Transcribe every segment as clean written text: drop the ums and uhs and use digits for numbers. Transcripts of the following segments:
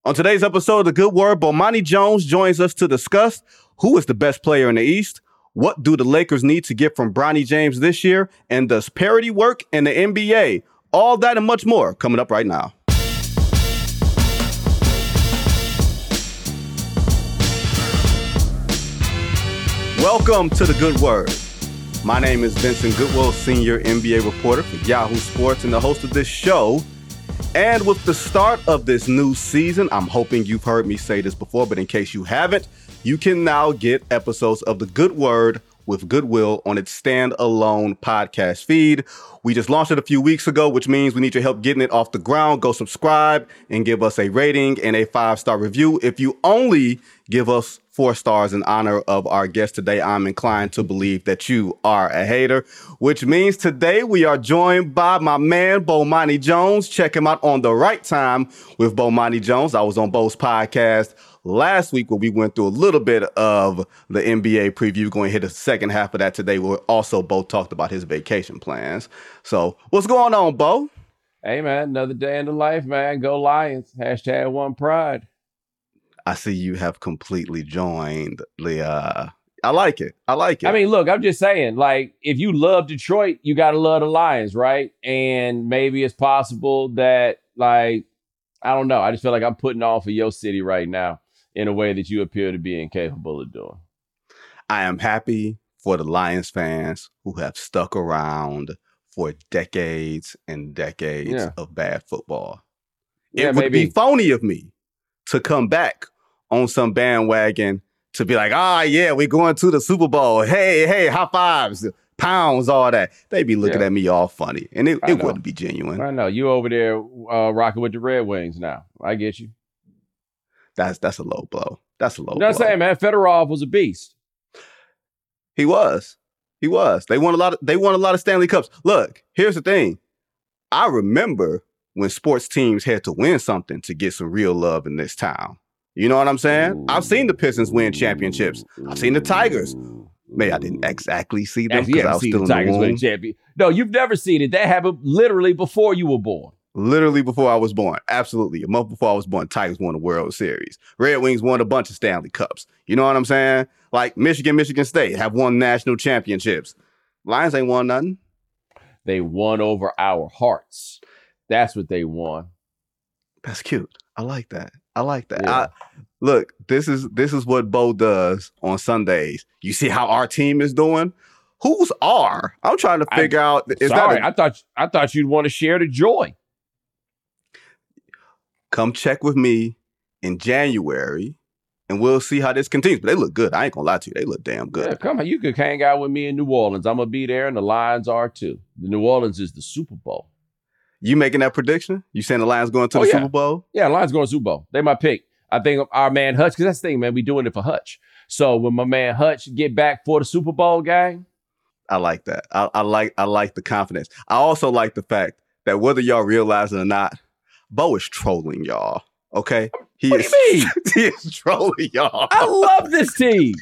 On today's episode of The Good Word, Bomani Jones joins us to discuss who is the best player in the East, what do the Lakers need to get from Bronny James this year, and does parity work in the NBA? All that and much more coming up right now. Welcome to The Good Word. My name is Vincent Goodwill, senior NBA reporter for Yahoo Sports and the host of this show. And with the start of this new season, I'm hoping you've heard me say this before, but in case you haven't, you can now get episodes of The Good Word with Goodwill on its standalone podcast feed. We just launched it a few weeks ago, which means we need your help getting it off the ground. Go subscribe and give us a rating and a 5-star review. If you only give us 4 stars in honor of our guest today, I'm inclined to believe that you are a hater, which means today we are joined by my man, Bomani Jones. Check him out on The Right Time with Bomani Jones. I was on Bo's podcast last week where we went through a little bit of the NBA preview. Going to hit the second half of that today. We also both talked about his vacation plans. So what's going on, Bo? Hey, man, another day in the life, man. Go Lions. #OnePride. I see you have completely joined the, I like it. I mean, look, I'm just saying, like, if you love Detroit, you got to love the Lions, right? And maybe it's possible that, like, I don't know. I just feel like I'm putting on for your city right now in a way that you appear to be incapable of doing. I am happy for the Lions fans who have stuck around for decades and decades of bad football. It would be phony of me to come back on some bandwagon to be like, we're going to the Super Bowl. Hey, high fives, pounds, all that. They be looking at me all funny. And it wouldn't be genuine. I know. You over there rocking with the Red Wings now. I get you. That's a low blow. That's a low blow. You know what I'm saying, man? Fedorov was a beast. He was. They won a lot of Stanley Cups. Look, here's the thing. I remember when sports teams had to win something to get some real love in this town. You know what I'm saying? Ooh. I've seen the Pistons win championships. I've seen the Tigers. Maybe I didn't exactly see them because I was still in the womb. Win a champion. No, you've never seen it. That happened literally before you were born. Literally before I was born. Absolutely. A month before I was born, Tigers won the World Series. Red Wings won a bunch of Stanley Cups. You know what I'm saying? Like Michigan State have won national championships. Lions ain't won nothing. They won over our hearts. That's what they won. That's cute. I like that. Yeah. Look, this is what Bo does on Sundays. You see how our team is doing? Who's R? I'm trying to figure out. I thought you'd want to share the joy. Come check with me in January, and we'll see how this continues. But they look good. I ain't gonna lie to you. They look damn good. Yeah, come on. You could hang out with me in New Orleans. I'm gonna be there, and the Lions are too. The New Orleans is the Super Bowl. You making that prediction? You saying the Lions going to the Super Bowl? Yeah, Lions going to Super Bowl. They my pick. I think our man Hutch, because that's the thing, man. We doing it for Hutch. So when my man Hutch get back for the Super Bowl game, I like that. I like the confidence. I also like the fact that whether y'all realize it or not, Bo is trolling y'all. Okay? What do you mean? He is trolling y'all. I love this team.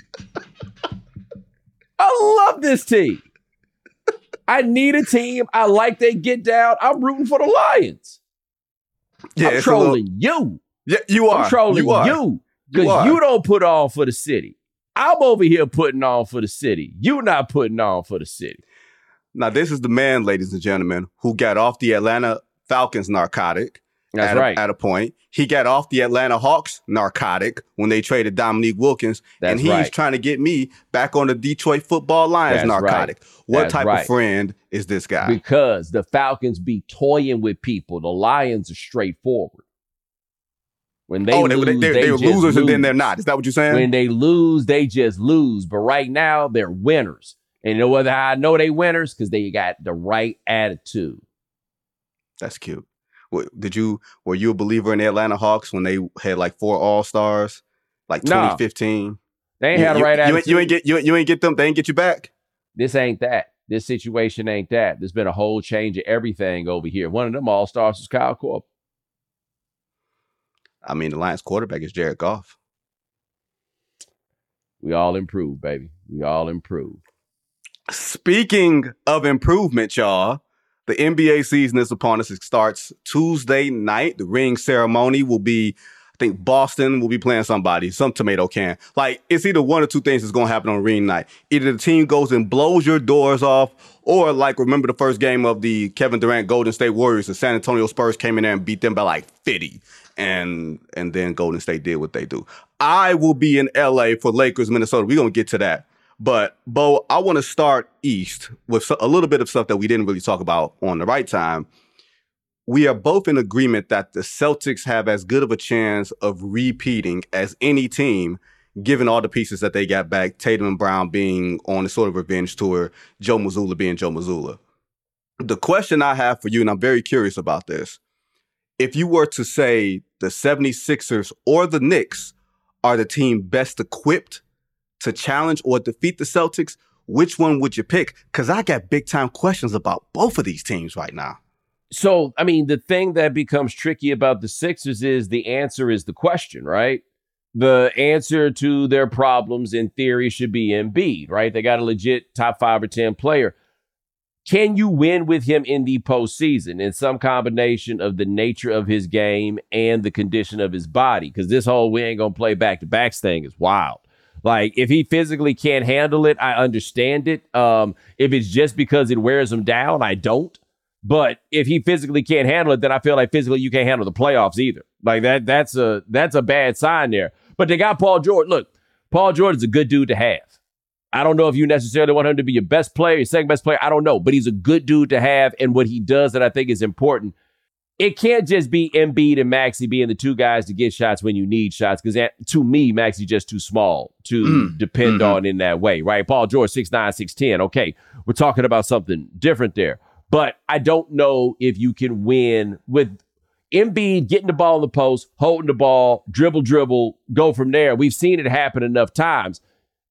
I need a team. I like they get down. I'm rooting for the Lions. Yeah, I'm trolling you. Yeah, you are. I'm trolling you. Because you don't put on for the city. I'm over here putting on for the city. You not putting on for the city. Now, this is the man, ladies and gentlemen, who got off the Atlanta Falcons narcotic. That's right. At a point. He got off the Atlanta Hawks narcotic when they traded Dominique Wilkins. And he's trying to get me back on the Detroit Football Lions narcotic. Right. What type of friend is this guy? Because the Falcons be toying with people. The Lions are straightforward. When they lose, they're losers and then they're not. Is that what you're saying? When they lose, they just lose. But right now, they're winners. And you know whether I know they winners? Because they got the right attitude. That's cute. Were you a believer in the Atlanta Hawks when they had like 4 All-Stars, like 2015? No, they ain't had the right attitude. You ain't get them. They ain't get you back. This ain't that. This situation ain't that. There's been a whole change of everything over here. One of them All-Stars is Kyle Korver. I mean, the Lions quarterback is Jared Goff. We all improve, baby. We all improve. Speaking of improvement, y'all, the NBA season is upon us. It starts Tuesday night. The ring ceremony will be think Boston will be playing somebody, some tomato can. Like, it's either one or two things that's going to happen on Reading night. Either the team goes and blows your doors off, or like, remember the first game of the Kevin Durant Golden State Warriors, the San Antonio Spurs came in there and beat them by like 50. And then Golden State did what they do. I will be in LA for Lakers, Minnesota. We're going to get to that. But, Bo, I want to start East with a little bit of stuff that we didn't really talk about on the right time. We are both in agreement that the Celtics have as good of a chance of repeating as any team, given all the pieces that they got back, Tatum and Brown being on a sort of revenge tour, Joe Mazzulla being Joe Mazzulla. The question I have for you, and I'm very curious about this, if you were to say the 76ers or the Knicks are the team best equipped to challenge or defeat the Celtics, which one would you pick? Because I got big-time questions about both of these teams right now. So, I mean, the thing that becomes tricky about the Sixers is the answer is the question, right? The answer to their problems, in theory, should be Embiid, right? They got a legit top 5 or 10 player. Can you win with him in the postseason in some combination of the nature of his game and the condition of his body? Because this whole we ain't going to play back-to-backs thing is wild. Like, if he physically can't handle it, I understand it. If it's just because it wears him down, I don't. But if he physically can't handle it, then I feel like physically you can't handle the playoffs either. Like that's a bad sign there. But they got Paul George. Look, Paul George is a good dude to have. I don't know if you necessarily want him to be your best player, your second best player. I don't know. But he's a good dude to have. And what he does that I think is important, it can't just be Embiid and Maxey being the two guys to get shots when you need shots. Because to me, Maxey's just too small to depend on in that way, right? Paul George, 6'9", 6'10". Okay, we're talking about something different there. But I don't know if you can win with Embiid getting the ball in the post, holding the ball, dribble, go from there. We've seen it happen enough times.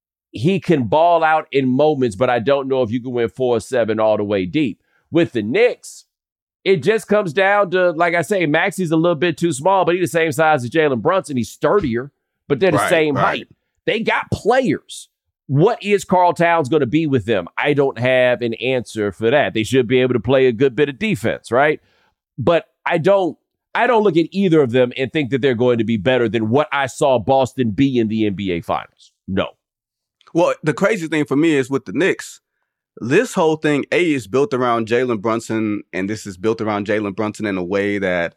He can ball out in moments, but I don't know if you can win 4-7 all the way deep. With the Knicks, it just comes down to, like I say, Maxey's a little bit too small, but he's the same size as Jalen Brunson. He's sturdier, but they're the same height. They got players. What is Karl Towns going to be with them? I don't have an answer for that. They should be able to play a good bit of defense, right? But I don't look at either of them and think that they're going to be better than what I saw Boston be in the NBA Finals. No. Well, the crazy thing for me is with the Knicks, this whole thing, is built around Jalen Brunson, and this is built around Jalen Brunson in a way that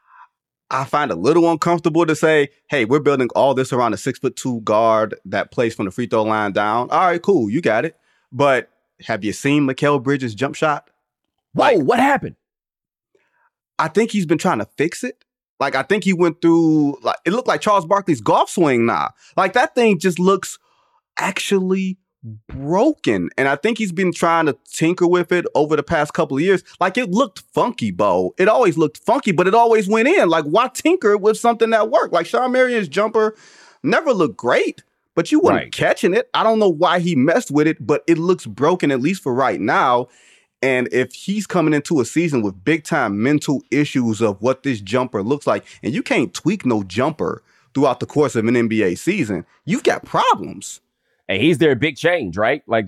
I find a little uncomfortable to say, hey, we're building all this around a 6'2" guard that plays from the free throw line down. All right, cool. You got it. But have you seen Mikal Bridges' jump shot? Whoa, what happened? I think he's been trying to fix it. Like, I think he went through, like, it looked like Charles Barkley's golf swing now. Like, that thing just looks actually broken. And I think he's been trying to tinker with it over the past couple of years. Like, it looked funky, Bo. It always looked funky, but it always went in. Like, why tinker with something that worked? Like, Sean Marion's jumper never looked great, but you weren't catching it. I don't know why he messed with it, but it looks broken, at least for right now. And if he's coming into a season with big-time mental issues of what this jumper looks like, and you can't tweak no jumper throughout the course of an NBA season, you've got problems. And he's their big change, right? Like,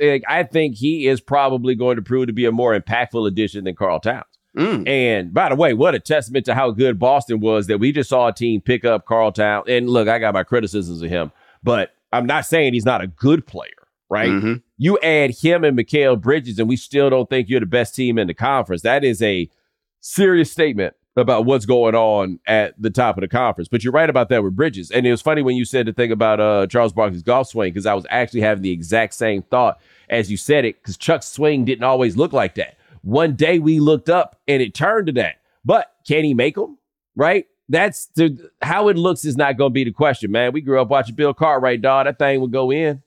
I think he is probably going to prove to be a more impactful addition than Karl Towns. And by the way, what a testament to how good Boston was that we just saw a team pick up Karl Towns. And look, I got my criticisms of him, but I'm not saying he's not a good player, right? You add him and Mikal Bridges, and we still don't think you're the best team in the conference. That is a serious statement about what's going on at the top of the conference. But you're right about that with Bridges. And it was funny when you said the thing about Charles Barkley's golf swing, because I was actually having the exact same thought as you said it, because Chuck's swing didn't always look like that. One day we looked up and it turned to that. But can he make them? Right? That's how it looks is not going to be the question, man. We grew up watching Bill Cartwright, dog. That thing would go in.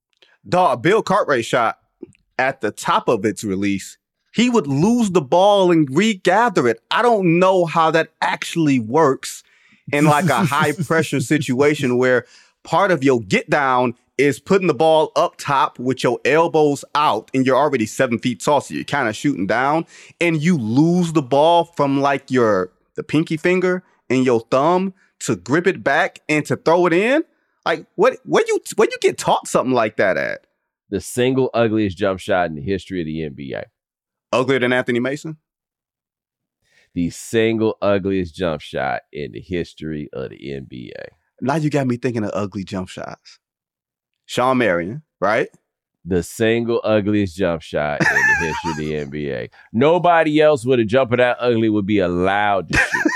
Dog, Bill Cartwright shot at the top of its release. He would lose the ball and regather it. I don't know how that actually works in like a high pressure situation where part of your get down is putting the ball up top with your elbows out and you're already 7 feet tall. So you're kind of shooting down and you lose the ball from like the pinky finger and your thumb to grip it back and to throw it in. Like where you get taught something like that at? The single ugliest jump shot in the history of the NBA. Uglier than Anthony Mason? the single ugliest jump shot in the history of the NBA. Now you got me thinking of ugly jump shots. Shawn Marion, right? The single ugliest jump shot in the history of the NBA. Nobody else with a jumper that ugly would be allowed to shoot.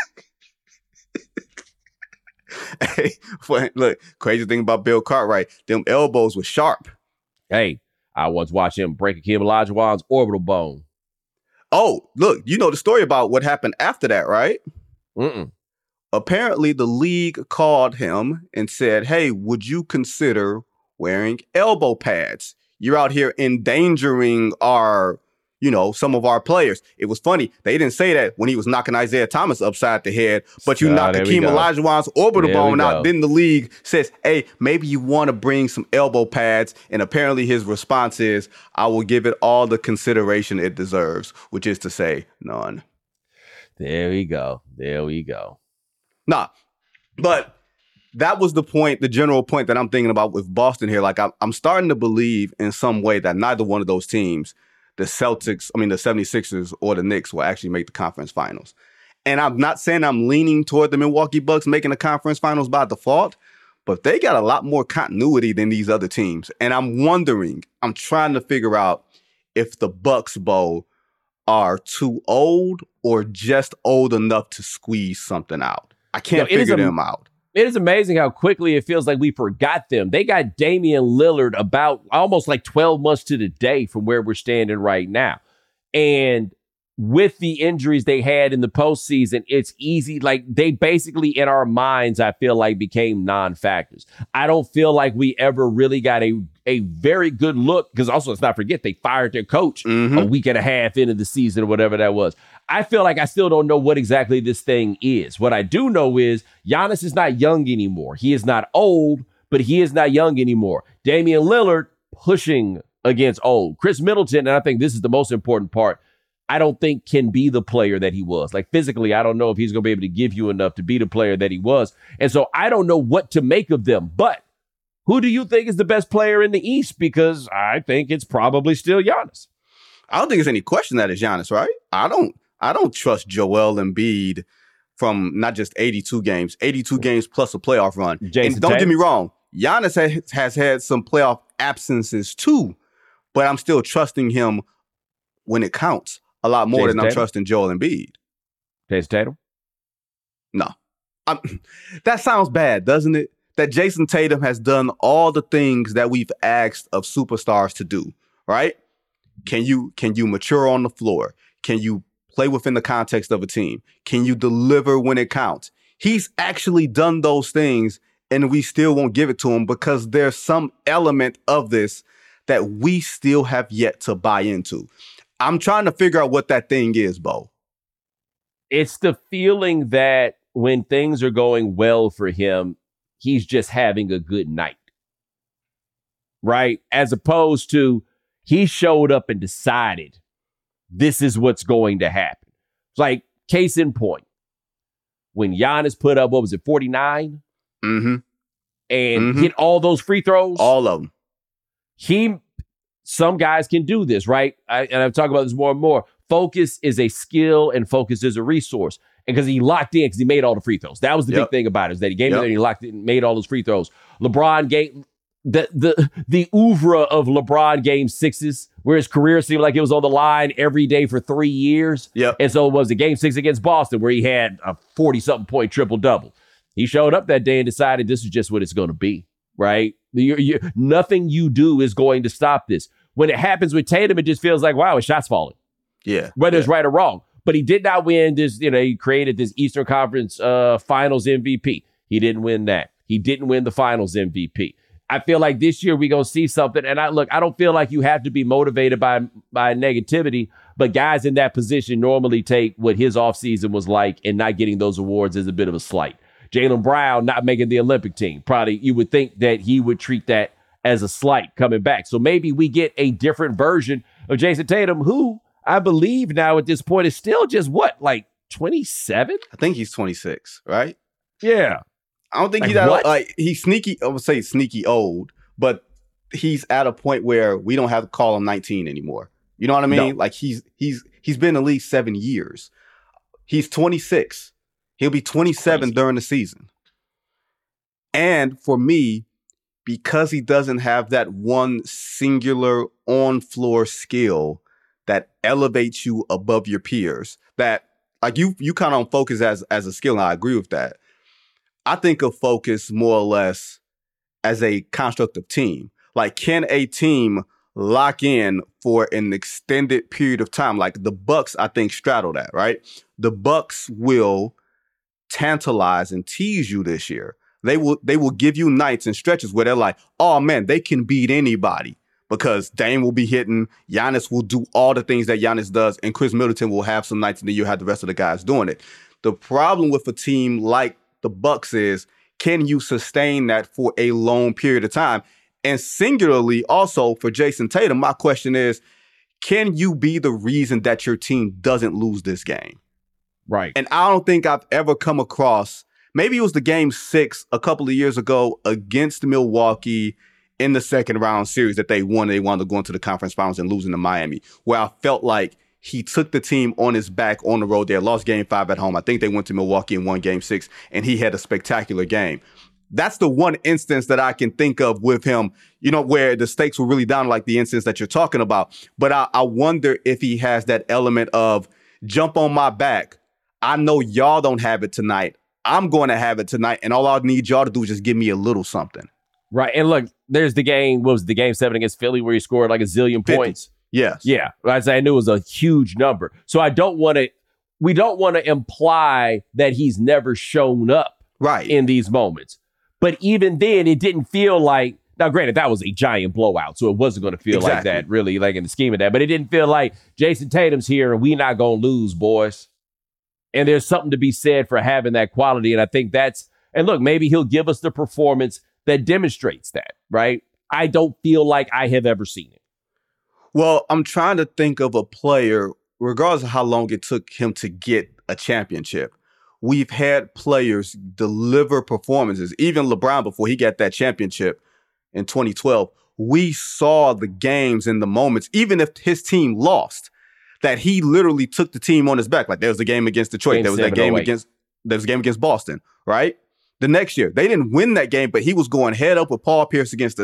Hey, look, crazy thing about Bill Cartwright, them elbows were sharp. Hey, I once watched him break Akeem Olajuwon's orbital bone. Oh, look, you know the story about what happened after that, right? Mm-mm. Apparently, the league called him and said, hey, would you consider wearing elbow pads? You're out here endangering our, some of our players. It was funny. They didn't say that when he was knocking Isaiah Thomas upside the head, but you knocked Akeem Olajuwon's orbital bone out. Then the league says, hey, maybe you want to bring some elbow pads. And apparently his response is, I will give it all the consideration it deserves, which is to say none. There we go. Nah, but that was the general point that I'm thinking about with Boston here. Like, I'm starting to believe in some way that neither one of those teams, the 76ers or the Knicks, will actually make the conference finals. And I'm not saying I'm leaning toward the Milwaukee Bucks making the conference finals by default, but they got a lot more continuity than these other teams. And I'm trying to figure out if the Bucks, Bo, are too old or just old enough to squeeze something out. I can't figure them out. It is amazing how quickly it feels like we forgot them. They got Damian Lillard about almost like 12 months to the day from where we're standing right now. And with the injuries they had in the postseason, it's easy. Like, they basically, in our minds, I feel like became non-factors. I don't feel like we ever really got a very good look, because also, let's not forget, they fired their coach a week and a half into the season or whatever that was. I feel like I still don't know what exactly this thing is. What I do know is Giannis is not young anymore. He is not old, but he is not young anymore. Damian Lillard pushing against old. Chris Middleton, and I think this is the most important part, I don't think can be the player that he was. Like, physically, I don't know if he's going to be able to give you enough to be the player that he was. And so I don't know what to make of them. But who do you think is the best player in the East? Because I think it's probably still Giannis. I don't think there's any question that it's Giannis, right? I don't trust Joel Embiid from not just 82 games plus a playoff run. And don't get me wrong, Giannis has had some playoff absences too, but I'm still trusting him when it counts a lot more than I'm trusting Joel Embiid. Jason Tatum? No. That sounds bad, doesn't it? That Jason Tatum has done all the things that we've asked of superstars to do, right? Can you mature on the floor? Can you play within the context of a team? Can you deliver when it counts? He's actually done those things, and we still won't give it to him because there's some element of this that we still have yet to buy into. I'm trying to figure out what that thing is, Bo. It's the feeling that when things are going well for him, he's just having a good night, right? As opposed to he showed up and decided this is what's going to happen. It's like, case in point, when Giannis put up, 49? And hit all those free throws? All of them. Some guys can do this, right? And I've talked about this more and more. Focus is a skill and focus is a resource. And because he locked in, because he made all the free throws. That was the big thing about it, is that he gave it and he locked in and made all those free throws. LeBron gave the oeuvre of LeBron game sixes, where his career seemed like it was on the line every day for 3 years. And so it was the game 6 against Boston where he had a 40-something point triple-double. He showed up that day and decided this is just what it's going to be, right? Nothing you do is going to stop this. When it happens with Tatum, it just feels like, wow, his shot's falling. Whether it's right or wrong. But he did not win this, he created this Eastern Conference Finals MVP. He didn't win that. He didn't win the Finals MVP. I feel like this year we're going to see something. And I don't feel like you have to be motivated by negativity, but guys in that position normally take what his offseason was like, and not getting those awards as a bit of a slight. Jaylen Brown not making the Olympic team. Probably you would think that he would treat that as a slight coming back. So maybe we get a different version of Jason Tatum, who I believe now at this point is still just 27? I think he's 26, right? Yeah. I don't think he's that he's sneaky. I would say sneaky old, but he's at a point where we don't have to call him 19 anymore. You know what I mean? No. Like he's been at least 7 years. He's 26. He'll be 27 during the season. And for me, because he doesn't have that one singular on-floor skill that elevates you above your peers, that like you count on focus as a skill, and I agree with that. I think of focus more or less as a construct of team. Like, can a team lock in for an extended period of time? Like the Bucks, I think, straddle that, right? The Bucks will tantalize and tease you this year. They will give you nights and stretches where they're like, oh man, they can beat anybody because Dame will be hitting, Giannis will do all the things that Giannis does, and Chris Middleton will have some nights and then you have the rest of the guys doing it. The problem with a team like the Bucks is, can you sustain that for a long period of time? And singularly, also for Jason Tatum, my question is, can you be the reason that your team doesn't lose this game? Right. And I don't think I've ever come across, maybe it was the game 6 a couple of years ago against Milwaukee in the second round series that they won. They wound up going to the conference finals and losing to Miami, where I felt like he took the team on his back on the road. They lost game 5 at home. I think they went to Milwaukee and won game 6, and he had a spectacular game. That's the one instance that I can think of with him, where the stakes were really down, like the instance that you're talking about. But I wonder if he has that element of jump on my back. I know y'all don't have it tonight. I'm going to have it tonight. And all I need y'all to do is just give me a little something. Right. And look, there's the game. What was the game 7 against Philly where he scored like a zillion 50. points? Yes. Yeah. I knew it was a huge number. So we don't want to imply that he's never shown up in these moments. But even then, it didn't feel like, now granted, that was a giant blowout, so it wasn't going to feel like that really, like in the scheme of that. But it didn't feel like Jason Tatum's here and we not going to lose, boys. And there's something to be said for having that quality. And I think and look, maybe he'll give us the performance that demonstrates that, right? I don't feel like I have ever seen it. Well, I'm trying to think of a player, regardless of how long it took him to get a championship. We've had players deliver performances. Even LeBron, before he got that championship in 2012, we saw the games and the moments, even if his team lost, that he literally took the team on his back. Like there was a game against Detroit. There was a game against Boston, right? The next year, they didn't win that game, but he was going head up with Paul Pierce against a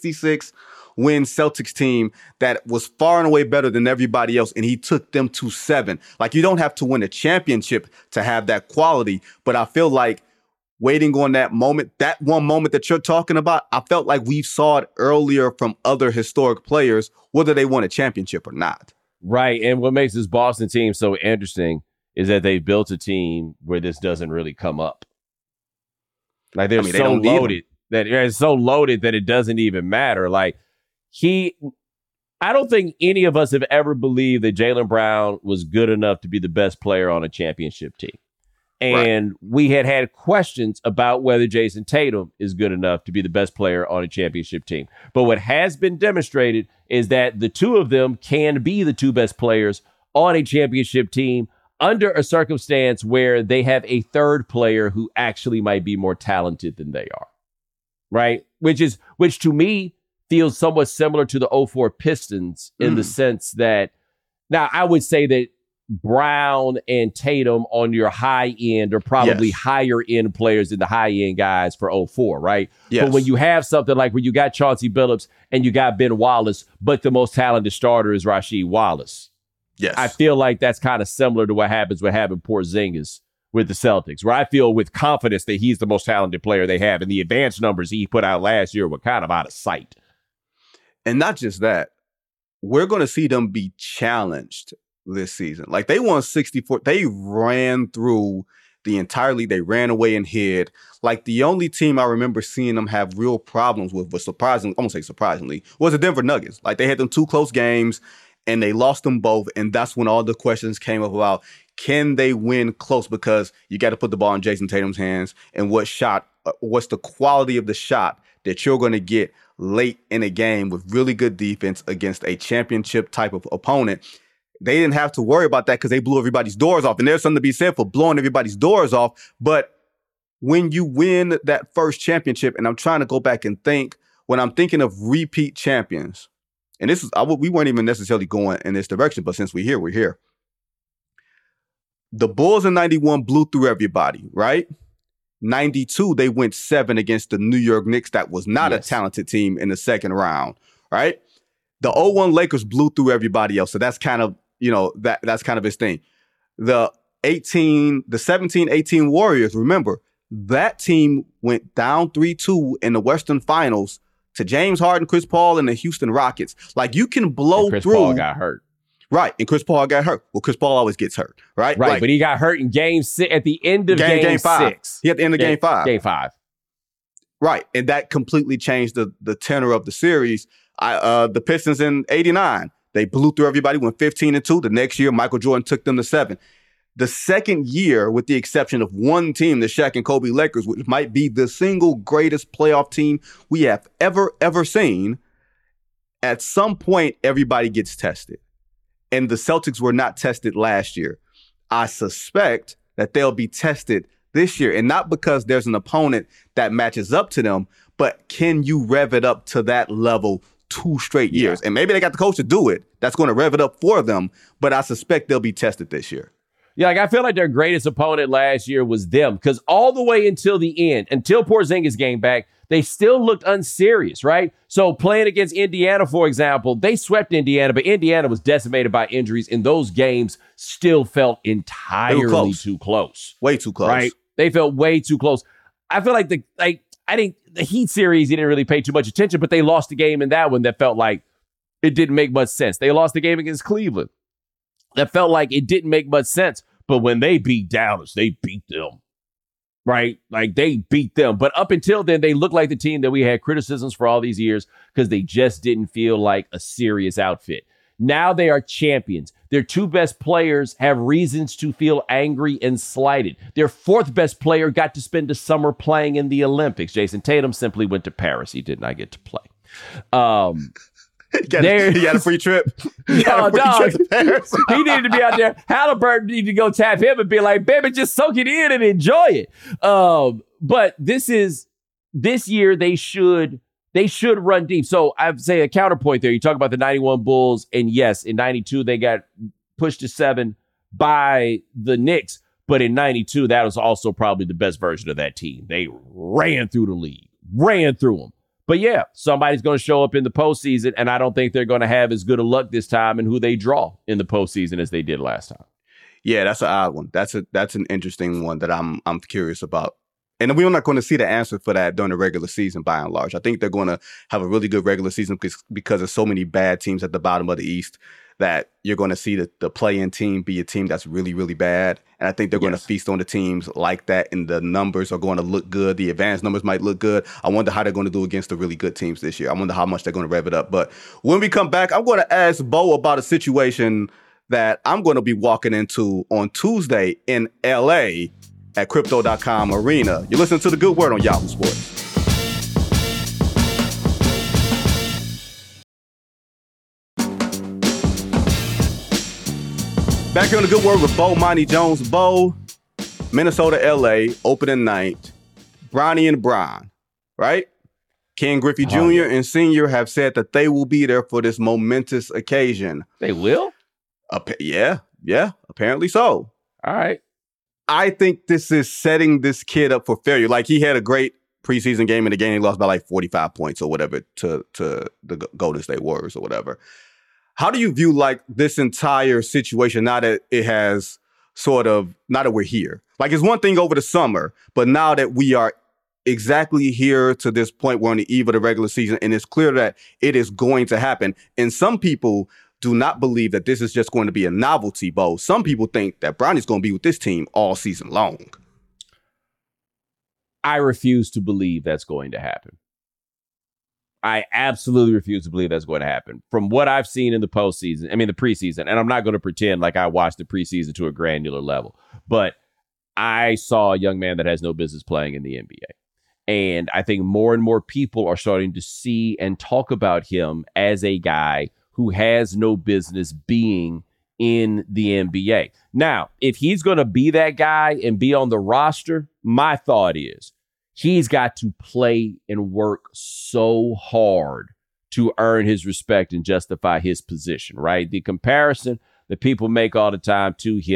66-win Celtics team that was far and away better than everybody else, and he took them to 7. Like, you don't have to win a championship to have that quality, but I feel like waiting on that moment, that one moment that you're talking about, I felt like we saw it earlier from other historic players, whether they won a championship or not. Right, and what makes this Boston team so interesting is that they built a team where this doesn't really come up. Like they're so loaded that it's so loaded that it doesn't even matter. Like I don't think any of us have ever believed that Jaylen Brown was good enough to be the best player on a championship team. And we had questions about whether Jason Tatum is good enough to be the best player on a championship team. But what has been demonstrated is that the two of them can be the two best players on a championship team under a circumstance where they have a third player who actually might be more talented than they are, right? Which to me feels somewhat similar to the 04 Pistons in the sense that, now I would say that Brown and Tatum on your high end are probably higher end players than the high end guys for 04, right? Yes. But when you have something like where you got Chauncey Billups and you got Ben Wallace, but the most talented starter is Rasheed Wallace. Yes. I feel like that's kind of similar to what happens with having Porzingis with the Celtics, where I feel with confidence that he's the most talented player they have. And the advanced numbers he put out last year were kind of out of sight. And not just that, we're going to see them be challenged this season. Like they won 64. They ran through the entire league. They ran away and hid. Like the only team I remember seeing them have real problems with was surprisingly, was the Denver Nuggets. Like they had them 2 close games and they lost them both. And that's when all the questions came up about, can they win close? Because you got to put the ball in Jason Tatum's hands. And what's the quality of the shot that you're going to get late in a game with really good defense against a championship type of opponent? They didn't have to worry about that because they blew everybody's doors off. And there's something to be said for blowing everybody's doors off. But when you win that first championship, and I'm trying to go back and think, when I'm thinking of repeat champions, and we weren't even necessarily going in this direction, but since we're here, The Bulls in 91 blew through everybody, right? 92, they went 7 against the New York Knicks. That was not a talented team in the second round, right? The 01 Lakers blew through everybody else. So that's kind of, that's kind of his thing. The 17-18 Warriors, remember, that team went down 3-2 in the Western Finals to James Harden, Chris Paul, and the Houston Rockets. Like, you can blow Chris through. Paul got hurt. Right, and Chris Paul got hurt. Well, Chris Paul always gets hurt, right? Right, but he got hurt in game 6, at the end of game 6. He at the end of game 5. Game 5. Right, and that completely changed the tenor of the series. The Pistons in 89, they blew through everybody, went 15-2. The next year, Michael Jordan took them to 7. The second year, with the exception of one team, the Shaq and Kobe Lakers, which might be the single greatest playoff team we have ever seen, at some point, everybody gets tested. And the Celtics were not tested last year. I suspect that they'll be tested this year. And not because there's an opponent that matches up to them, but can you rev it up to that level 2 straight years? And maybe they got the coach to do it. That's going to rev it up for them. But I suspect they'll be tested this year. Yeah, like I feel like their greatest opponent last year was them, because all the way until the end, until Porzingis came back, they still looked unserious, right? So playing against Indiana, for example, they swept Indiana, but Indiana was decimated by injuries, and those games still felt entirely too close. Way too close. Right? They felt way too close. I feel like I think the Heat series, you didn't really pay too much attention, but they lost the game in that one that felt like it didn't make much sense. They lost the game against Cleveland. That felt like it didn't make much sense. But when they beat Dallas, they beat them. Right? Like, they beat them. But up until then, they looked like the team that we had criticisms for all these years because they just didn't feel like a serious outfit. Now they are champions. Their 2 best players have reasons to feel angry and slighted. Their 4th best player got to spend the summer playing in the Olympics. Jason Tatum simply went to Paris. He did not get to play. He got a free trip. He got a free trip to Paris. He needed to be out there. Halliburton needed to go tap him and be like, baby, just soak it in and enjoy it. But this year they should run deep. So I'd say a counterpoint there. You talk about the 91 Bulls, and yes, in 92 they got pushed to 7 by the Knicks. But in 92, that was also probably the best version of that team. They ran through the league, ran through them. But yeah, somebody's going to show up in the postseason, and I don't think they're going to have as good a luck this time in who they draw in the postseason as they did last time. Yeah, that's an odd one. That's an interesting one that I'm curious about. And we're not going to see the answer for that during the regular season, by and large. I think they're going to have a really good regular season because there's so many bad teams at the bottom of the East that you're going to see the play-in team be a team that's really, really bad. And I think they're going to feast on the teams like that, and the numbers are going to look good. The advanced numbers might look good. I wonder how they're going to do against the really good teams this year. I wonder how much they're going to rev it up. But when we come back, I'm going to ask Bo about a situation that I'm going to be walking into on Tuesday in L.A. at Crypto.com Arena. You're listening to The Good Word on Yahoo Sports. Back here on The Good Word with Bomani Jones. Bo, Minnesota, LA, opening night. Bronny and Bron, right? Ken Griffey Jr. and Sr. have said that they will be there for this momentous occasion. They will? Yeah, apparently so. All right. I think this is setting this kid up for failure. Like, he had a great preseason game, and the game he lost by like 45 points or whatever to the Golden State Warriors or whatever. How do you view like this entire situation now that it has now that we're here? Like, it's one thing over the summer, but now that we are exactly here to this point, we're on the eve of the regular season, and it's clear that it is going to happen. And some people do not believe that this is just going to be a novelty, Bo. Some people think that Bronny's going to be with this team all season long. I refuse to believe that's going to happen. I absolutely refuse to believe that's going to happen. From what I've seen in the preseason, and I'm not going to pretend like I watched the preseason to a granular level, but I saw a young man that has no business playing in the NBA. And I think more and more people are starting to see and talk about him as a guy who has no business being in the NBA. Now, if he's going to be that guy and be on the roster, my thought is he's got to play and work so hard to earn his respect and justify his position, right? The comparison that people make all the time to him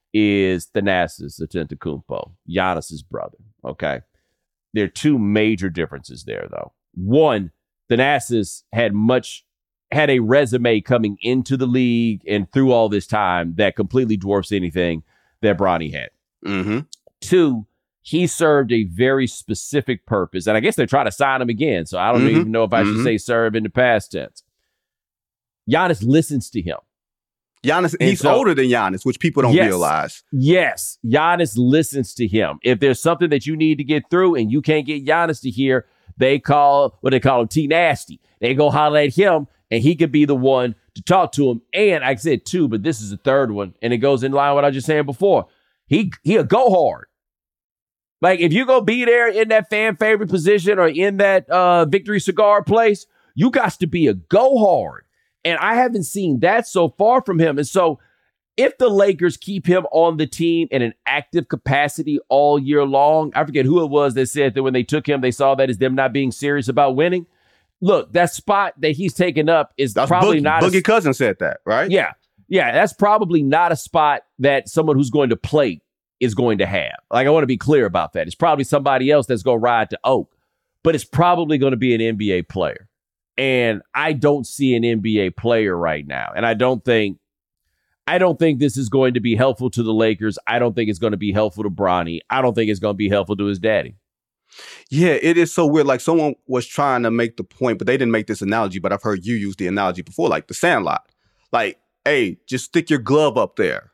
is Thanasis Antetokounmpo, Giannis's brother. Okay. There are two major differences there, though. One, Thanasis had a resume coming into the league and through all this time that completely dwarfs anything that Bronny had. Mm-hmm. Two, he served a very specific purpose. And I guess they're trying to sign him again. So I don't even know if I should say serve in the past tense. Giannis listens to him. Giannis, he's older than Giannis, which people don't realize. Yes, Giannis listens to him. If there's something that you need to get through and you can't get Giannis to hear, they call him T-Nasty. They go holler at him, and he could be the one to talk to him. And I said two, but this is the third one, and it goes in line with what I was just saying before. He'll go hard. Like, if you go be there in that fan favorite position or in that Victory Cigar place, you got to be a go hard. And I haven't seen that so far from him. And so if the Lakers keep him on the team in an active capacity all year long, I forget who it was that said that when they took him, they saw that as them not being serious about winning. Look, that spot that he's taken up is probably not. Boogie Cousins said that, right? Yeah. Yeah. That's probably not a spot that someone who's going to play is going to have. Like, I want to be clear about that. It's probably somebody else that's going to ride to Oak, but it's probably going to be an NBA player. And I don't see an NBA player right now. And I don't think this is going to be helpful to the Lakers. I don't think it's going to be helpful to Bronny. I don't think it's going to be helpful to his daddy. Yeah, it is so weird. Like, someone was trying to make the point, but they didn't make this analogy, but I've heard you use the analogy before, like the Sandlot. Like, hey, just stick your glove up there.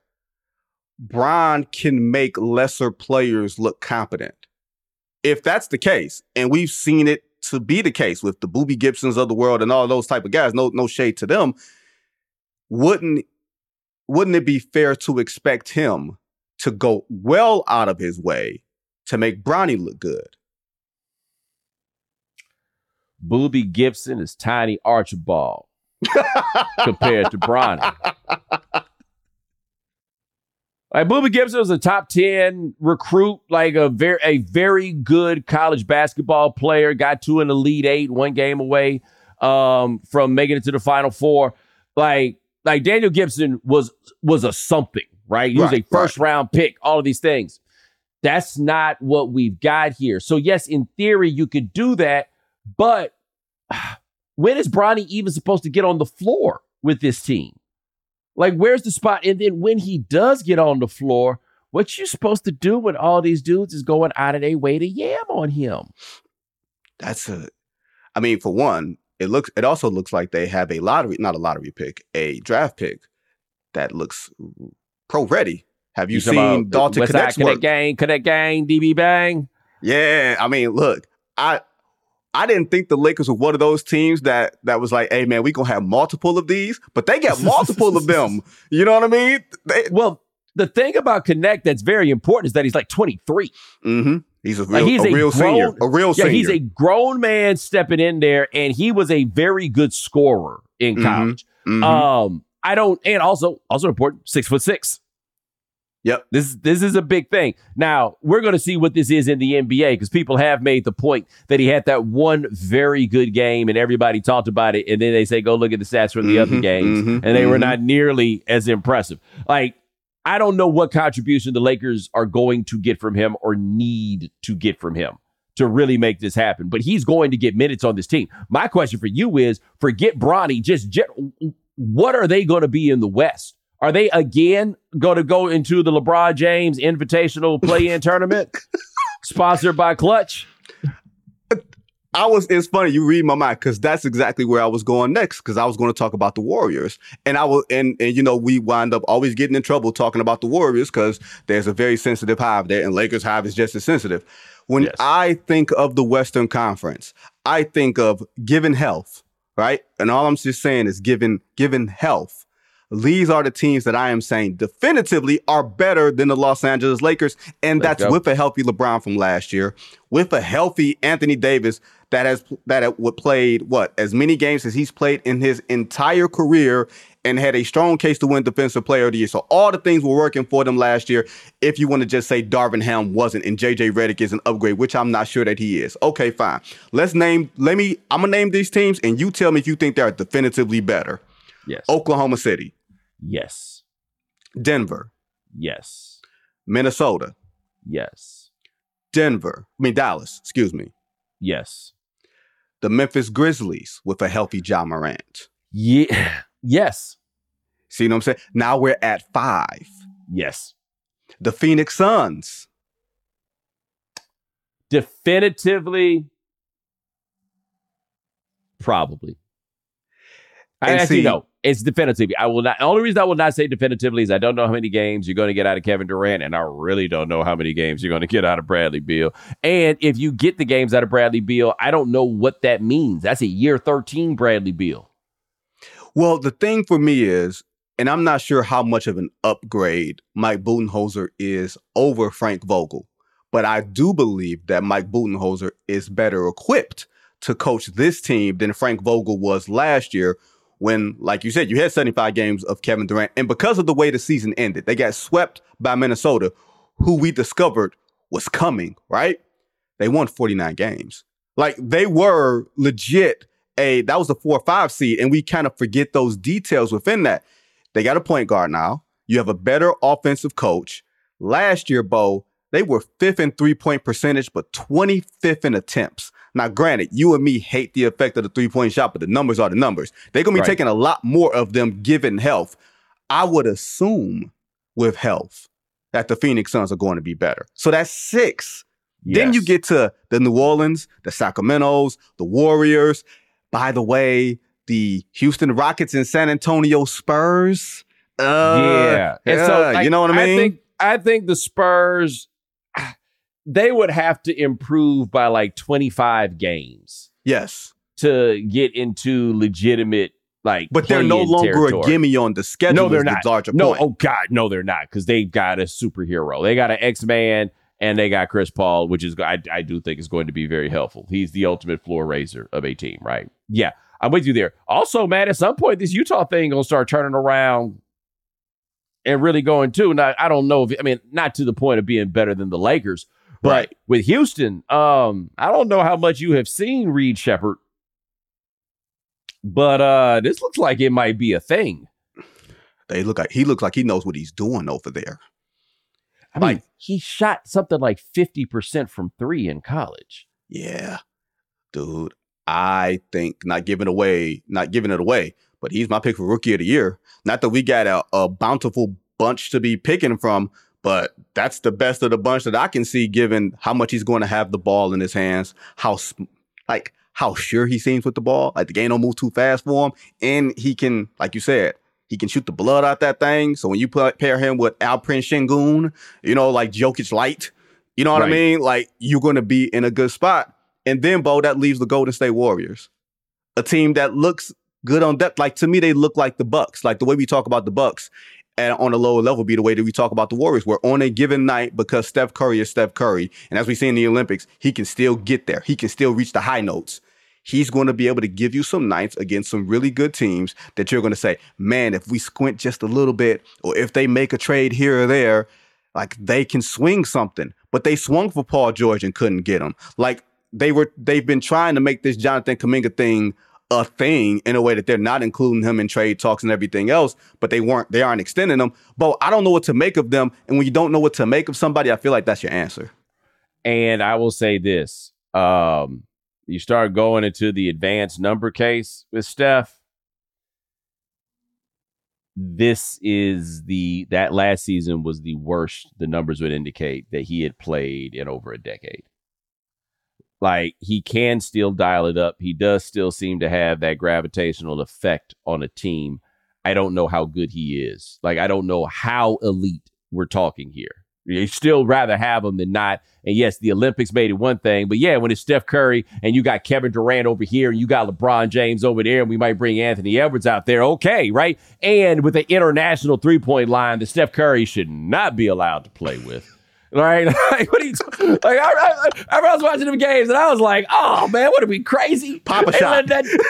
Bron can make lesser players look competent. If that's the case, and we've seen it to be the case with the Boobie Gibsons of the world and all those type of guys, no shade to them, wouldn't it be fair to expect him to go well out of his way to make Bronny look good? Boobie Gibson is Tiny Archibald compared to Bronny. Like, Boobie Gibson was a top 10 recruit, like a very good college basketball player, got to an Elite Eight, one game away from making it to the Final Four. Like Daniel Gibson was a something, right? He was a first round pick, all of these things. That's not what we've got here. So yes, in theory, you could do that, but when is Bronny even supposed to get on the floor with this team? Like, where's the spot? And then when he does get on the floor, what you supposed to do when all these dudes is going out of their way to yam on him? For one, it also looks like they have a draft pick that looks pro ready. Have you seen Dalton Connect's work? Connect gang, DB Bang? Yeah, look, I didn't think the Lakers were one of those teams that was like, hey, man, we going to have multiple of these, but they got multiple of them. You know what I mean? Well, the thing about Connect that's very important is that he's like 23. Mm-hmm. He's a real senior. Yeah, he's a grown man stepping in there, and he was a very good scorer in college. Mm-hmm. And also important, 6'6". Yep. This is a big thing. Now, we're going to see what this is in the NBA because people have made the point that he had that one very good game and everybody talked about it. And then they say, go look at the stats from the other games. And they were not nearly as impressive. Like, I don't know what contribution the Lakers are going to get from him or need to get from him to really make this happen. But he's going to get minutes on this team. My question for you is, forget Bronny, what are they going to be in the West? Are they again going to go into the LeBron James Invitational Play-In Tournament sponsored by Clutch? It's funny you read my mind because that's exactly where I was going next because I was going to talk about the Warriors and we wind up always getting in trouble talking about the Warriors because there's a very sensitive hive there and Lakers hive is just as sensitive. When I think of the Western Conference, I think of given health, right? And all I'm just saying is given health. These are the teams that I am saying definitively are better than the Los Angeles Lakers. And that's with a healthy LeBron from last year, with a healthy Anthony Davis that played as many games as he's played in his entire career and had a strong case to win Defensive Player of the Year. So all the things were working for them last year. If you want to just say Darvin Ham wasn't and JJ Redick is an upgrade, which I'm not sure that he is. Okay, fine. I'm going to name these teams and you tell me if you think they're definitively better. Yes. Oklahoma City. Yes. Denver. Yes. Minnesota. Yes. Dallas, excuse me. Yes. The Memphis Grizzlies with a healthy Ja Morant. Yeah. Yes. See what I'm saying? Now we're at 5. Yes. The Phoenix Suns. Definitively, probably. It's definitively. I will not. The only reason I will not say definitively is I don't know how many games you're going to get out of Kevin Durant, and I really don't know how many games you're going to get out of Bradley Beal. And if you get the games out of Bradley Beal, I don't know what that means. That's a year 13 Bradley Beal. Well, the thing for me is, and I'm not sure how much of an upgrade Mike Budenholzer is over Frank Vogel, but I do believe that Mike Budenholzer is better equipped to coach this team than Frank Vogel was last year when, like you said, you had 75 games of Kevin Durant. And because of the way the season ended, they got swept by Minnesota, who we discovered was coming, right? They won 49 games. Like, they were legit that was a 4 or 5 seed, and we kind of forget those details within that. They got a point guard now. You have a better offensive coach. Last year, Bo, they were 5th in 3-point percentage, but 25th in attempts. Now, granted, you and me hate the effect of the 3-point shot, but the numbers are the numbers. They're going to be taking a lot more of them given health. I would assume with health that the Phoenix Suns are going to be better. So that's 6. Yes. Then you get to the New Orleans, the Sacramentos, the Warriors. By the way, the Houston Rockets and San Antonio Spurs. And so, you know what I mean? I think the Spurs, they would have to improve by like 25 games. Yes. To get into legitimate, like, but they're no longer territory. A gimme on the schedule. No, they're not. No, point. Oh God, no, they're not, because they've got a superhero. They got an X-Man, and they got Chris Paul, which is I do think is going to be very helpful. He's the ultimate floor raiser of a team, right? Yeah, I'm with you there. Also, man, at some point, this Utah thing gonna start turning around and really going too. Now, I don't know not to the point of being better than the Lakers, but with Houston, I don't know how much you have seen Reed Shepherd, but this looks like it might be a thing. He looks like he knows what he's doing over there. I mean, he shot something like 50% from 3 in college. Yeah, dude. I think not giving it away, but he's my pick for Rookie of the Year. Not that we got a bountiful bunch to be picking from, but that's the best of the bunch that I can see, given how much he's going to have the ball in his hands, how sure he seems with the ball. Like, the game don't move too fast for him, and he can, like you said, he can shoot the blood out that thing. So when you pair him with Alperen Sengun, like Jokic light, you know what I mean? Like, you're going to be in a good spot. And then, Bo, that leaves the Golden State Warriors, a team that looks good on depth. Like, to me, they look like the Bucks. Like, the way we talk about the Bucks and on a lower level be the way that we talk about the Warriors, where on a given night, because Steph Curry is Steph Curry, and as we see in the Olympics, he can still get there. He can still reach the high notes. He's going to be able to give you some nights against some really good teams that you're going to say, man, if we squint just a little bit, or if they make a trade here or there, like, they can swing something. But they swung for Paul George and couldn't get him. Like, they've been trying to make this Jonathan Kuminga thing a thing in a way that they're not including him in trade talks and everything else, but they aren't extending them. But I don't know what to make of them. And when you don't know what to make of somebody, I feel like that's your answer. And I will say this. You start going into the advanced number case with Steph. That last season was the worst the numbers would indicate that he had played in over a decade. Like, he can still dial it up. He does still seem to have that gravitational effect on a team. I don't know how good he is. Like, I don't know how elite we're talking here. You'd still rather have him than not. And yes, the Olympics made it one thing, but yeah, when it's Steph Curry and you got Kevin Durant over here and you got LeBron James over there, and we might bring Anthony Edwards out there. Okay, right? And with the international 3-point line that Steph Curry should not be allowed to play with. Right? Like, what are you like? I was watching them games and I was like, oh man, what are we crazy? Pop a shot.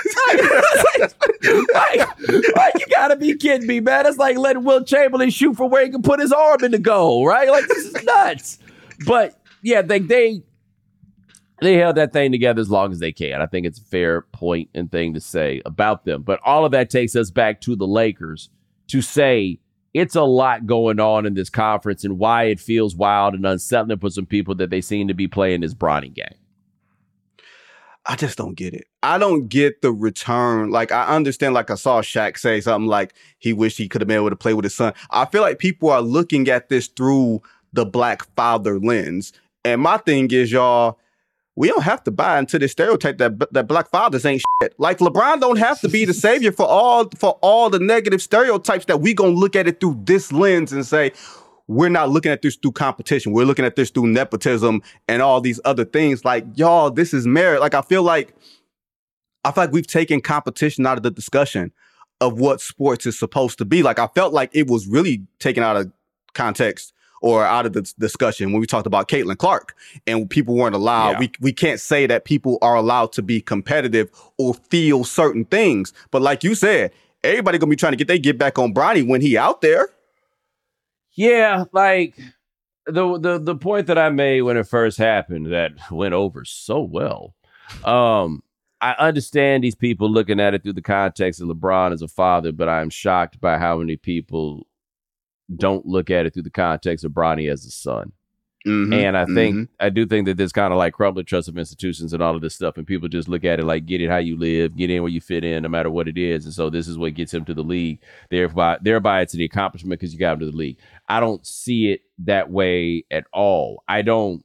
Like, you gotta be kidding me, man. It's like letting Will Chamberlain shoot from where he can put his arm in the goal, right? Like, this is nuts. But yeah, they held that thing together as long as they can. I think it's a fair point and thing to say about them. But all of that takes us back to the Lakers to say, it's a lot going on in this conference and why it feels wild and unsettling for some people that they seem to be playing this Bronny game. I just don't get it. I don't get the return. Like, I understand, like, I saw Shaq say something like he wished he could have been able to play with his son. I feel like people are looking at this through the black father lens. And my thing is, y'all, we don't have to buy into the stereotype that black fathers ain't shit. Like, LeBron don't have to be the savior for all the negative stereotypes that we gonna look at it through this lens and say, we're not looking at this through competition. We're looking at this through nepotism and all these other things. Like, y'all, this is merit. Like, I feel like we've taken competition out of the discussion of what sports is supposed to be. Like, I felt like it was really taken out of context or out of the discussion when we talked about Caitlin Clark and people weren't allowed. Yeah. We can't say that people are allowed to be competitive or feel certain things. But like you said, everybody gonna be trying to get back on Bronny when he out there. Yeah, like the point that I made when it first happened that went over so well. I understand these people looking at it through the context of LeBron as a father, but I'm shocked by how many people don't look at it through the context of Bronny as a son. Mm-hmm, and I do think that there's kind of like crumbling trust of institutions and all of this stuff. And people just look at it like, get it how you live, get in where you fit in, no matter what it is. And so this is what gets him to the league. Thereby it's the accomplishment because you got him to the league. I don't see it that way at all. I don't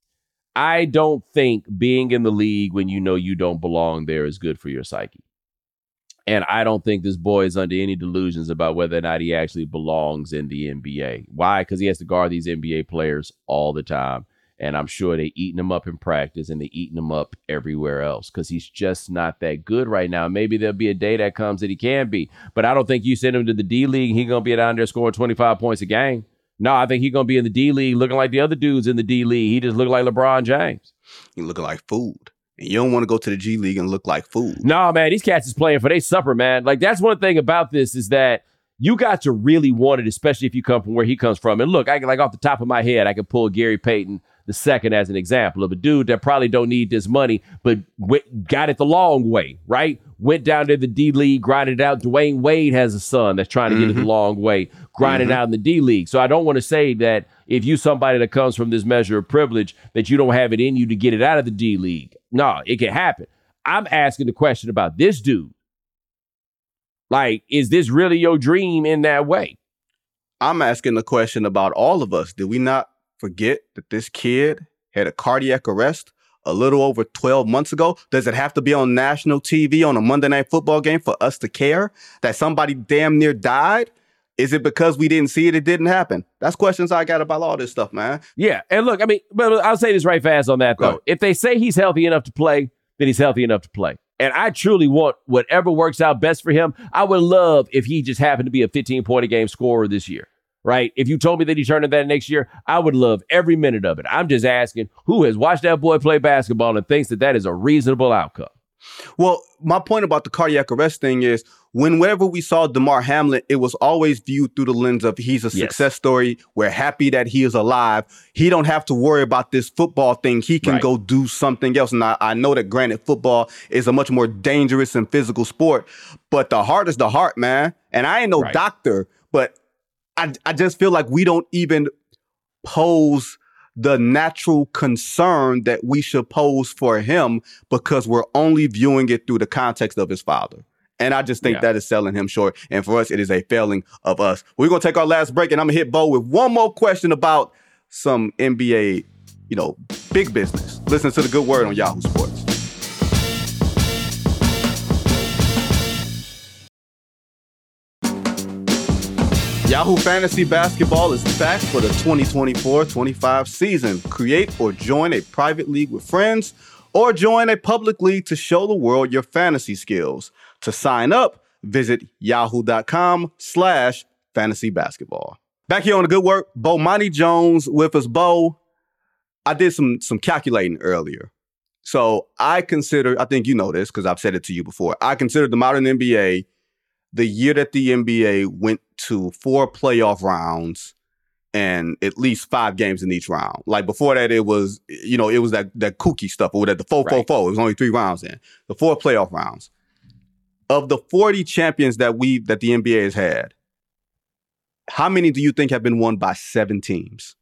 think being in the league when you know you don't belong there is good for your psyche. And I don't think this boy is under any delusions about whether or not he actually belongs in the NBA. Why? Because he has to guard these NBA players all the time. And I'm sure they're eating him up in practice and they're eating him up everywhere else because he's just not that good right now. Maybe there'll be a day that comes that he can be. But I don't think you send him to the D League and he's going to be down there scoring 25 points a game. No, I think he's going to be in the D League looking like the other dudes in the D League. He just look like LeBron James. He looking like food. And you don't want to go to the G League and look like food. No, man, these cats is playing for their supper, man. Like, that's one thing about this is that you got to really want it, especially if you come from where he comes from. And look, I can, like, off the top of my head, I could pull Gary Payton II as an example of a dude that probably don't need this money, but got it the long way, right? Went down to the D League, grinded it out. Dwayne Wade has a son that's trying to get it the long way, grinding out in the D League. So I don't want to say that if you somebody that comes from this measure of privilege, that you don't have it in you to get it out of the D League. No, it can happen. I'm asking the question about this dude. Like, is this really your dream in that way? I'm asking the question about all of us. Did we not forget that this kid had a cardiac arrest a little over 12 months ago? Does it have to be on national TV on a Monday Night Football game for us to care that somebody damn near died? Is it because we didn't see it? It didn't happen. That's questions I got about all this stuff, man. Yeah. And look, I mean, but I'll say this right fast on that, though. If they say he's healthy enough to play, then he's healthy enough to play. And I truly want whatever works out best for him. I would love if he just happened to be a 15-point-a-game scorer this year, right? If you told me that he turned into that next year, I would love every minute of it. I'm just asking who has watched that boy play basketball and thinks that that is a reasonable outcome. Well, my point about the cardiac arrest thing is whenever we saw DeMar Hamlin, it was always viewed through the lens of he's a success story. We're happy that he is alive. He don't have to worry about this football thing. He can go do something else. And I know that, granted, football is a much more dangerous and physical sport, but the heart is the heart, man. And I ain't no doctor, but I just feel like we don't even pose the natural concern that we should pose for him because we're only viewing it through the context of his father. And I just think that is selling him short. And for us, it is a failing of us. We're going to take our last break, and I'm going to hit Bo with one more question about some NBA, big business. Listen to the Good Word on Yahoo Sports. Yahoo Fantasy Basketball is back for the 2024-25 season. Create or join a private league with friends or join a public league to show the world your fantasy skills. To sign up, visit yahoo.com/fantasy basketball. Back here on the Good Work, Bomani Jones with us. Bo, I did some calculating earlier. So I think you know this because I've said it to you before. I consider the modern NBA the year that the NBA went to 4 playoff rounds and at least 5 games in each round. Like before that, it was, it was that kooky stuff or that the 4-4-4. It was only 3 rounds in. The 4 playoff rounds. Of the 40 champions that the NBA has had, How many do you think have been won by 7 teams?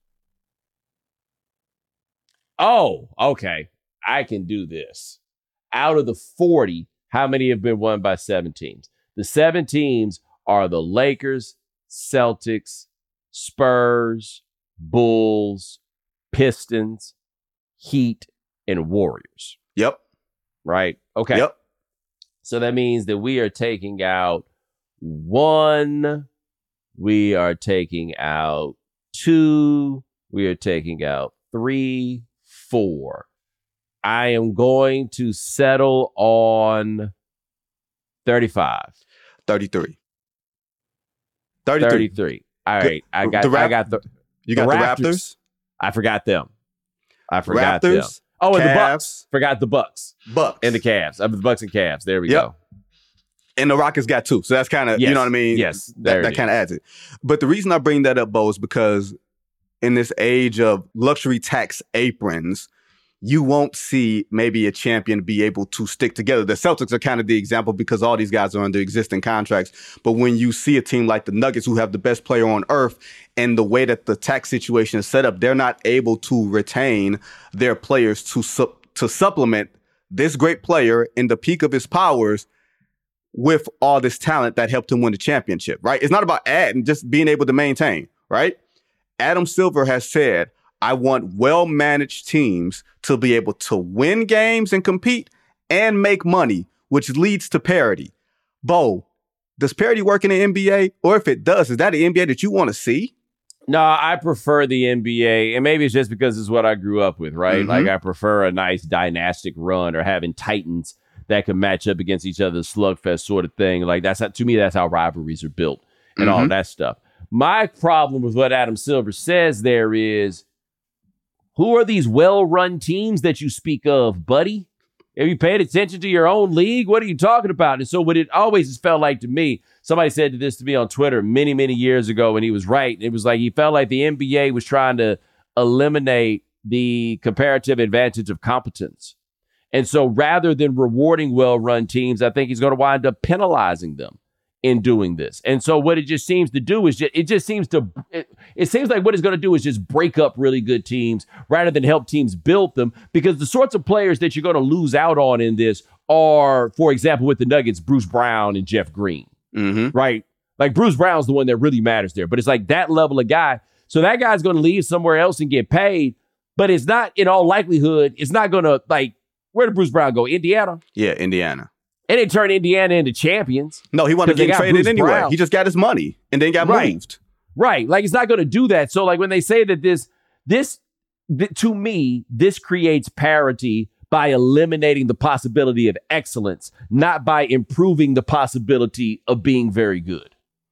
Oh, okay. I can do this. Out of the 40, how many have been won by 7 teams? The 7 teams are the Lakers, Celtics, Spurs, Bulls, Pistons, Heat, and Warriors. Yep. Right? Okay. Yep. So that means that we are taking out 1, we are taking out 2, we are taking out 3, 4. I am going to settle on 35. 33. 33. All right. You got the Raptors? I forgot them. Them. Oh, and Cavs, the Bucks. Forgot the Bucks. And the Cavs. The Bucks and Cavs. There we go. And the Rockets got 2. So that's kind of, you know what I mean? Yes. That kind of adds it. But the reason I bring that up, Bo, is because in this age of luxury tax aprons, you won't see maybe a champion be able to stick together. The Celtics are kind of the example because all these guys are under existing contracts. But when you see a team like the Nuggets, who have the best player on earth, and the way that the tax situation is set up, they're not able to retain their players to supplement this great player in the peak of his powers with all this talent that helped him win the championship, right? It's not about adding, just being able to maintain, right? Adam Silver has said, I want well-managed teams to be able to win games and compete and make money, which leads to parity. Bo, does parity work in the NBA? Or if it does, is that the NBA that you want to see? No, I prefer the NBA. And maybe it's just because it's what I grew up with, right? Mm-hmm. Like I prefer a nice dynastic run or having titans that can match up against each other, slugfest sort of thing. Like to me, that's how rivalries are built and all that stuff. My problem with what Adam Silver says there is, who are these well-run teams that you speak of, buddy? Have you paid attention to your own league? What are you talking about? And so what it always has felt like to me, somebody said this to me on Twitter many, many years ago, and he was right. It was like he felt like the NBA was trying to eliminate the comparative advantage of competence. And so rather than rewarding well-run teams, I think he's going to wind up penalizing them in doing this. And so what it just seems to do is it seems like what it's going to do is just break up really good teams rather than help teams build them, because the sorts of players that you're going to lose out on in this are, for example, with the Nuggets, Bruce Brown and Jeff Green, right? Like Bruce Brown's the one that really matters there, but it's like that level of guy. So that guy's going to leave somewhere else and get paid, but it's not, in all likelihood, it's not going to, like, where did Bruce Brown go? Indiana? Yeah, Indiana. And it turned Indiana into champions. No, he wanted to get traded anyway. Brown. He just got his money and then got moved. Right. Like, it's not going to do that. So, like, when they say that this to me, this creates parity by eliminating the possibility of excellence, not by improving the possibility of being very good.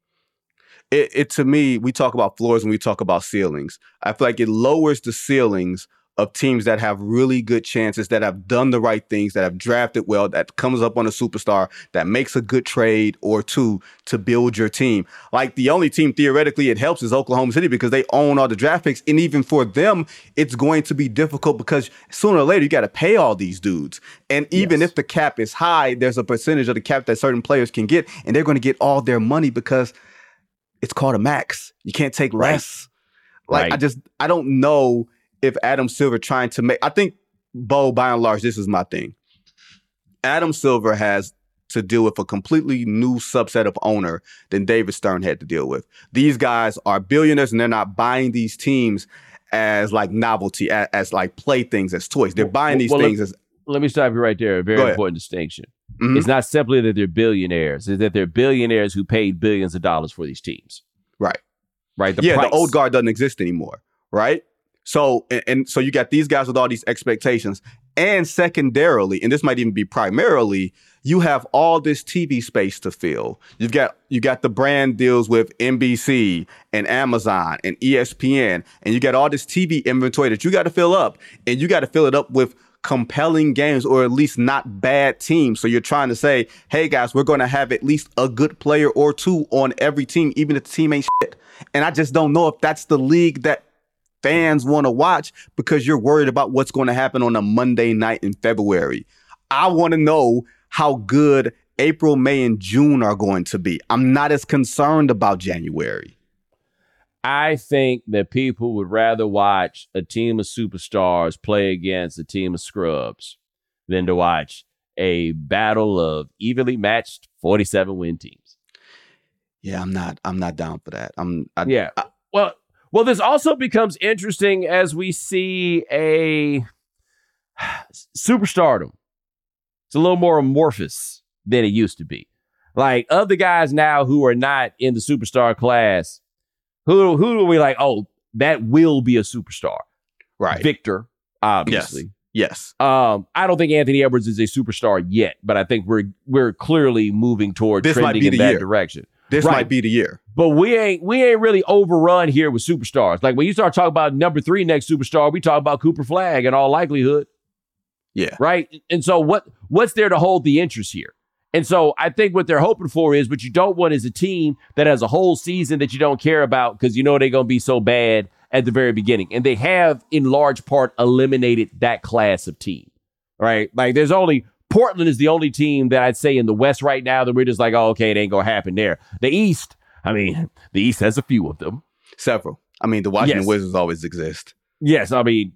It to me, we talk about floors and we talk about ceilings. I feel like it lowers the ceilings of teams that have really good chances, that have done the right things, that have drafted well, that comes up on a superstar, that makes a good trade or two to build your team. Like, the only team theoretically it helps is Oklahoma City because they own all the draft picks. And even for them, it's going to be difficult because sooner or later you got to pay all these dudes. And even if the cap is high, there's a percentage of the cap that certain players can get, and they're going to get all their money because it's called a max. You can't take less. Like, I don't know if Adam Silver trying to make, I think, Bo, by and large, this is my thing. Adam Silver has to deal with a completely new subset of owner than David Stern had to deal with. These guys are billionaires and they're not buying these teams as like novelty, as like playthings, as toys. They're buying these things as... Let me stop you right there. A very important distinction. Mm-hmm. It's not simply that they're billionaires. It's that they're billionaires who paid billions of dollars for these teams. Right. Right. The old guard doesn't exist anymore. Right. So, and so you got these guys with all these expectations, and secondarily, and this might even be primarily, you have all this TV space to fill. You got the brand deals with NBC and Amazon and ESPN, and you got all this TV inventory that you got to fill up, and you got to fill it up with compelling games, or at least not bad teams. So you're trying to say, hey guys, we're going to have at least a good player or two on every team, even if the team ain't shit. And I just don't know if that's the league that fans want to watch, because you're worried about what's going to happen on a Monday night in February. I want to know how good April, May, and June are going to be. I'm not as concerned about January. I think that people would rather watch a team of superstars play against a team of scrubs than to watch a battle of evenly matched 47-win teams. Yeah, I'm not down for that. Well, this also becomes interesting as we see a superstardom. It's a little more amorphous than it used to be. Like, of the guys now who are not in the superstar class, who do we like? Oh, that will be a superstar. Right. Victor, obviously. Yes. I don't think Anthony Edwards is a superstar yet, but I think we're clearly moving toward trending in that direction. This might be the year. But we ain't really overrun here with superstars. Like, when you start talking about number 3 next superstar, we talk about Cooper Flagg in all likelihood. Yeah. Right? And so what's there to hold the interest here? And so I think what they're hoping for is, what you don't want is a team that has a whole season that you don't care about because you know they're going to be so bad at the very beginning. And they have, in large part, eliminated that class of team. Right? Like, Portland is the only team that I'd say in the West right now that we're just like, oh, okay, it ain't going to happen there. The East has a few of them. Several. I mean, the Washington Wizards always exist. Yes, I mean,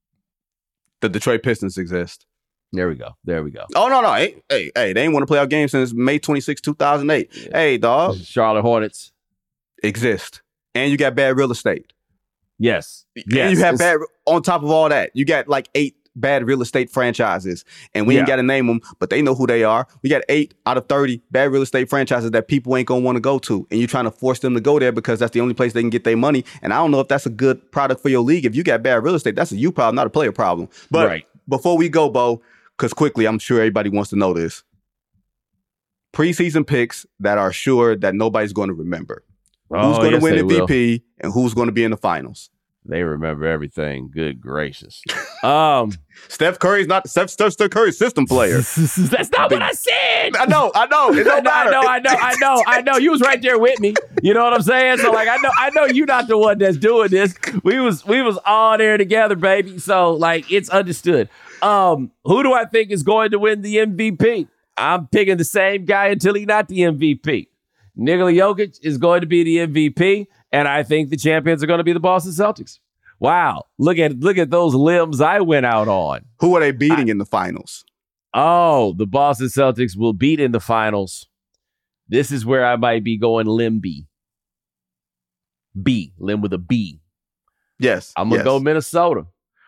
the Detroit Pistons exist. There we go. Oh, no. Hey, they ain't want to play our game since May 26, 2008. Yeah. Hey, dog. Charlotte Hornets. Exist. And you got bad real estate. Yes. And you have on top of all that, you got like 8 bad real estate franchises. And we ain't got to name them, but they know who they are. We got 8 out of 30 bad real estate franchises that people ain't going to want to go to. And you're trying to force them to go there because that's the only place they can get their money. And I don't know if that's a good product for your league. If you got bad real estate, that's a you problem, not a player problem. But before we go, Bo, because quickly, I'm sure everybody wants to know this. Preseason picks that are sure that nobody's going to remember. Who's going to win MVP and who's going to be in the finals? They remember everything. Good gracious. Steph Curry's not Steph Curry's system player. That's not what I said. I know. It don't matter. I know. You was right there with me. You know what I'm saying? So, like, I know you're not the one that's doing this. We was all there together, baby. So, like, it's understood. Who do I think is going to win the MVP? I'm picking the same guy until he's not the MVP. Nikola Jokic is going to be the MVP, and I think the champions are going to be the Boston Celtics. Wow, look at those limbs I went out on. Who are they beating in the finals? Oh, the Boston Celtics will beat in the finals. This is where I might be going limby. Limb with a B. Yes. I'm going to go Minnesota.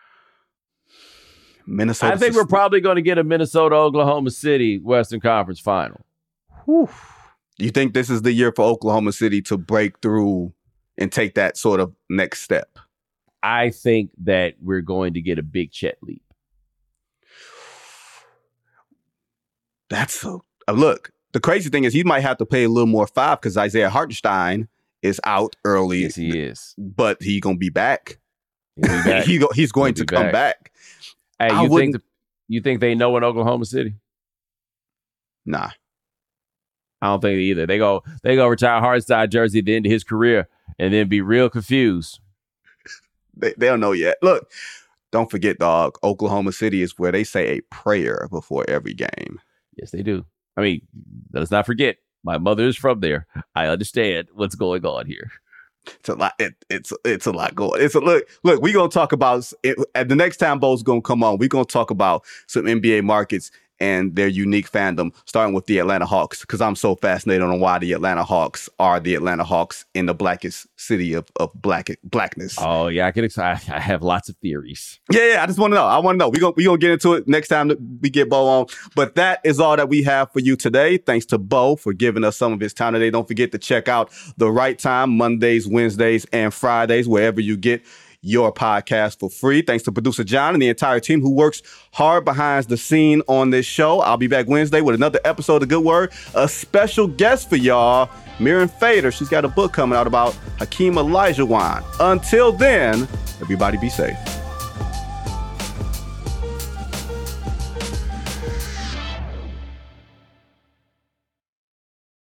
I think we're probably going to get a Minnesota-Oklahoma City Western Conference final. Whew. You think this is the year for Oklahoma City to break through and take that sort of next step? I think that we're going to get a big Chet leap. That's look. The crazy thing is he might have to play a little more 5 because Isaiah Hartenstein is out early. Yes, he is. But he's going to be back. He's going to come back. Hey, you think they know in Oklahoma City? Nah. I don't think either. They go retire Hartenstein jersey at the end of his career and then be real confused. They don't know yet. Look, don't forget, dog, Oklahoma City is where they say a prayer before every game. Yes, they do. I mean, let's not forget, my mother is from there. I understand what's going on here. It's a lot. It's a lot going. Look. We're gonna talk about it, at the next time Bo's gonna come on. We're gonna talk about some NBA markets and their unique fandom, starting with the Atlanta Hawks, because I'm so fascinated on why the Atlanta Hawks are the Atlanta Hawks in the blackest city of blackness. Oh yeah, I have lots of theories. Yeah. I just want to know. I want to know. We gonna get into it next time that we get Bo on. But that is all that we have for you today. Thanks to Bo for giving us some of his time today. Don't forget to check out The Right Time Mondays, Wednesdays, and Fridays, wherever you get your podcast for free. Thanks to producer John and the entire team who works hard behind the scene on this show. I'll be back Wednesday with another episode of Good Word. A special guest for y'all, Miriam Fader. She's got a book coming out about Hakeem Olajuwon. Until then, everybody be safe.